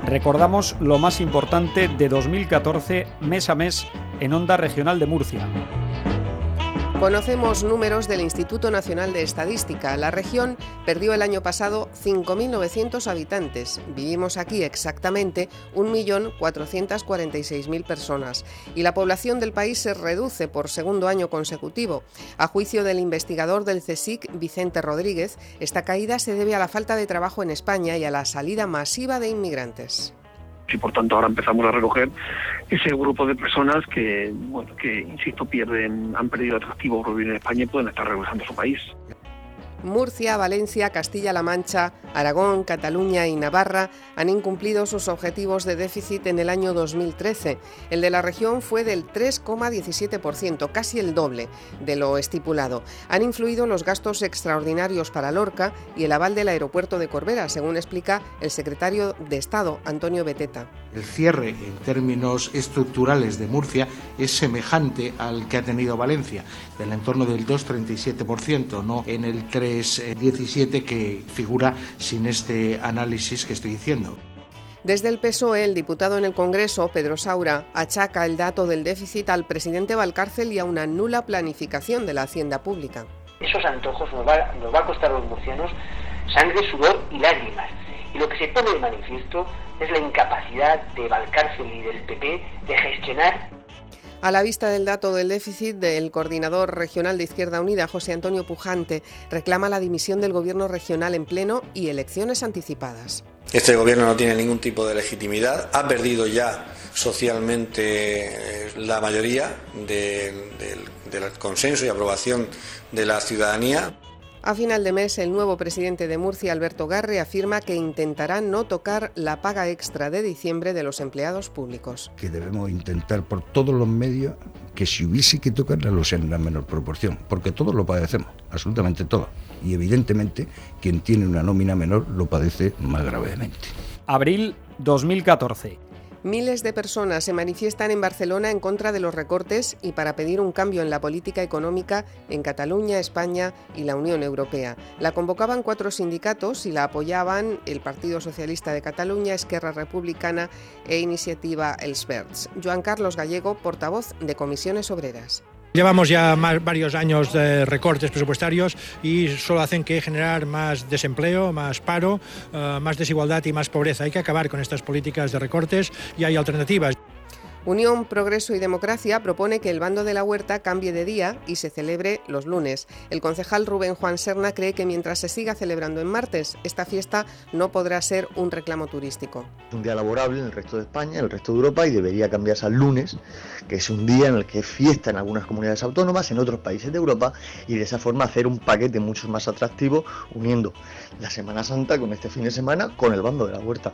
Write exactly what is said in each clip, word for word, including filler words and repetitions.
Recordamos lo más importante de dos mil catorce, mes a mes, en Onda Regional de Murcia. Conocemos números del Instituto Nacional de Estadística. La región perdió el año pasado cinco mil novecientos habitantes. Vivimos aquí exactamente un millón cuatrocientos cuarenta y seis mil personas. Y la población del país se reduce por segundo año consecutivo. A juicio del investigador del CSIC, Vicente Rodríguez, esta caída se debe a la falta de trabajo en España y a la salida masiva de inmigrantes. Y por tanto ahora empezamos a recoger ese grupo de personas que, bueno, que insisto, pierden, han perdido atractivo por vivir en España y pueden estar regresando a su país. Murcia, Valencia, Castilla-La Mancha, Aragón, Cataluña y Navarra han incumplido sus objetivos de déficit en el año dos mil trece. El de la región fue del tres coma diecisiete por ciento, casi el doble de lo estipulado. Han influido los gastos extraordinarios para Lorca y el aval del aeropuerto de Corbera, según explica el secretario de Estado, Antonio Beteta. El cierre en términos estructurales de Murcia es semejante al que ha tenido Valencia, del entorno del dos coma treinta y siete por ciento, no en el tres coma diecisiete por ciento que figura sin este análisis que estoy diciendo. Desde el P S O E, el diputado en el Congreso, Pedro Saura, achaca el dato del déficit al presidente Valcárcel y a una nula planificación de la hacienda pública. Esos antojos nos va, nos va a costar a los murcianos sangre, sudor y lágrimas. Y lo que se pone de manifiesto es la incapacidad de Valcárcel y del P P de gestionar. A la vista del dato del déficit, del coordinador regional de Izquierda Unida, José Antonio Pujante, reclama la dimisión del gobierno regional en pleno y elecciones anticipadas. Este gobierno no tiene ningún tipo de legitimidad, ha perdido ya socialmente la mayoría de, de, del consenso y aprobación de la ciudadanía. A final de mes, el nuevo presidente de Murcia, Alberto Garre, afirma que intentará no tocar la paga extra de diciembre de los empleados públicos. Que debemos intentar por todos los medios que si hubiese que tocarla lo sea en la menor proporción, porque todos lo padecemos, absolutamente todos. Y evidentemente quien tiene una nómina menor lo padece más gravemente. Abril dos mil catorce. Miles de personas se manifiestan en Barcelona en contra de los recortes y para pedir un cambio en la política económica en Cataluña, España y la Unión Europea. La convocaban cuatro sindicatos y la apoyaban el Partido Socialista de Cataluña, Esquerra Republicana e Iniciativa Els Verds. Joan Carlos Gallego, portavoz de Comisiones Obreras. Llevamos ya más, varios años de recortes presupuestarios y solo hacen que generar más desempleo, más paro, uh, más desigualdad y más pobreza. Hay que acabar con estas políticas de recortes y hay alternativas. Unión, Progreso y Democracia propone que el bando de la Huerta cambie de día y se celebre los lunes. El concejal Rubén Juan Serna cree que mientras se siga celebrando en martes, esta fiesta no podrá ser un reclamo turístico. Es un día laborable en el resto de España, en el resto de Europa y debería cambiarse al lunes, que es un día en el que es fiesta en algunas comunidades autónomas, en otros países de Europa, y de esa forma hacer un paquete mucho más atractivo uniendo la Semana Santa con este fin de semana con el bando de la Huerta.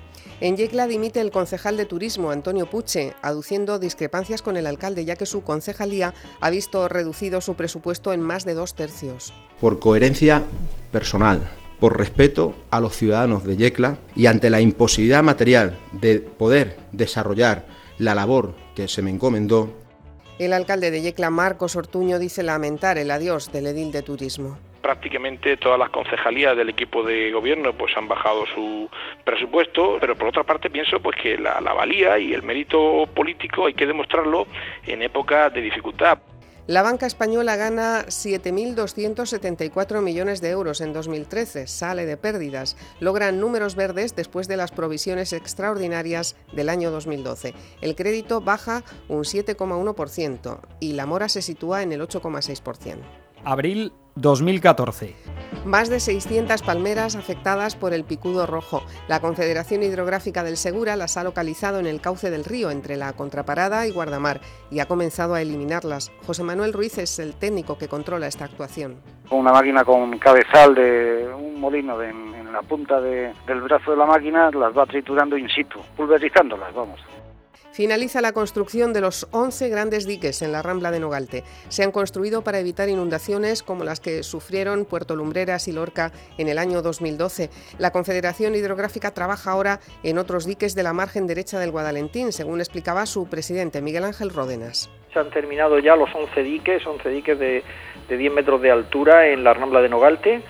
En Yecla dimite el concejal de Turismo, Antonio Puche, aduciendo discrepancias con el alcalde, ya que su concejalía ha visto reducido su presupuesto en más de dos tercios. Por coherencia personal, por respeto a los ciudadanos de Yecla y ante la imposibilidad material de poder desarrollar la labor que se me encomendó. El alcalde de Yecla, Marcos Ortuño, dice lamentar el adiós del edil de Turismo. Prácticamente todas las concejalías del equipo de gobierno pues han bajado su presupuesto, pero por otra parte pienso pues que la, la valía y el mérito político hay que demostrarlo en época de dificultad. La banca española gana siete mil doscientos setenta y cuatro millones de euros en dos mil trece, sale de pérdidas, logran números verdes después de las provisiones extraordinarias del año dos mil doce. El crédito baja un siete coma uno por ciento y la mora se sitúa en el ocho coma seis por ciento. Abril dos mil catorce. Más de seiscientas palmeras afectadas por el picudo rojo. La Confederación Hidrográfica del Segura las ha localizado en el cauce del río, entre la Contraparada y Guardamar, y ha comenzado a eliminarlas. José Manuel Ruiz es el técnico que controla esta actuación. Una máquina con cabezal de un molino de, en, en la punta de, del brazo de la máquina las va triturando in situ, pulverizándolas, vamos. Finaliza la construcción de los once grandes diques en la Rambla de Nogalte. Se han construido para evitar inundaciones como las que sufrieron Puerto Lumbreras y Lorca en el año dos mil doce. La Confederación Hidrográfica trabaja ahora en otros diques de la margen derecha del Guadalentín, según explicaba su presidente, Miguel Ángel Ródenas. Se han terminado ya los once diques, once diques de, de diez metros de altura en la Rambla de Nogalte.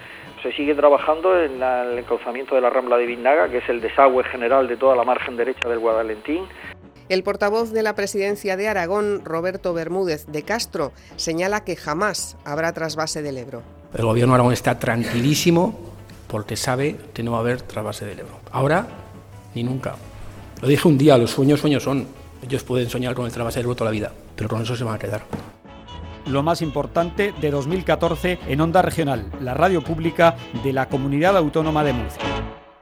Se sigue trabajando en la, el encauzamiento de la Rambla de Vindaga, que es el desagüe general de toda la margen derecha del Guadalentín. El portavoz de la presidencia de Aragón, Roberto Bermúdez de Castro, señala que jamás habrá trasvase del Ebro. El gobierno de Aragón está tranquilísimo porque sabe que no va a haber trasvase del Ebro. Ahora ni nunca. Lo dije un día, los sueños sueños son. Ellos pueden soñar con el trasvase del Ebro toda la vida, pero con eso se van a quedar. Lo más importante de dos mil catorce en Onda Regional, la radio pública de la Comunidad Autónoma de Murcia.